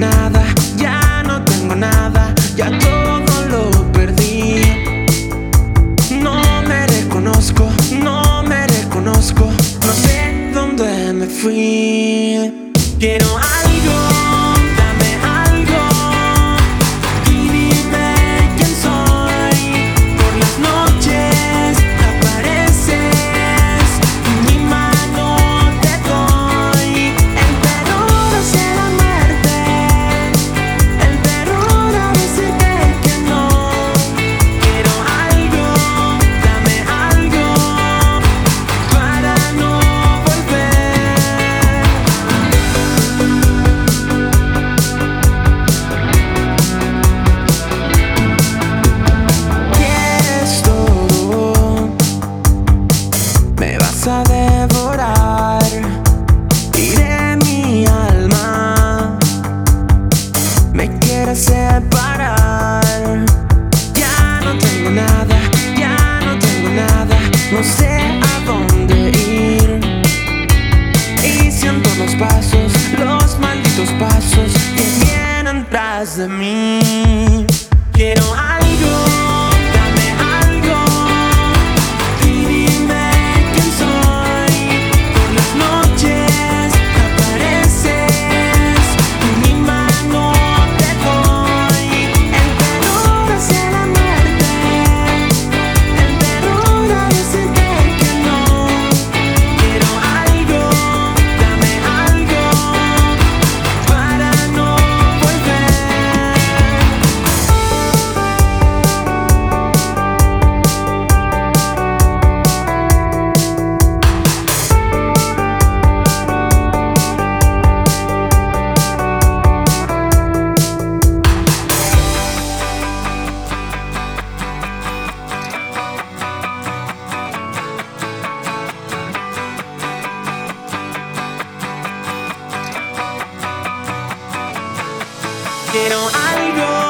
nada, ya no tengo nada, ya todo lo perdí. No me reconozco, no me reconozco, no sé dónde me fui. Quiero algo, dame algo y dime quién soy. Por las noches apareces y mi mano te doy. El terror hacia la muerte, el terror a decirte que no. Quiero algo, dame algo para no volver. Quieres todo, me vas a devorar y de mi alma me quieres separar. Ya no tengo nada, ya no tengo nada, no sé a dónde ir. Y siento los pasos, los malditos pasos que vienen tras de mí. Quiero algo, dame algo y dime quién soy. Por las noches apareces y mi mano te doy. El terror hacia la muerte, el terror a decirte que no. Quiero algo, dame algo para no volver. Quiero algo.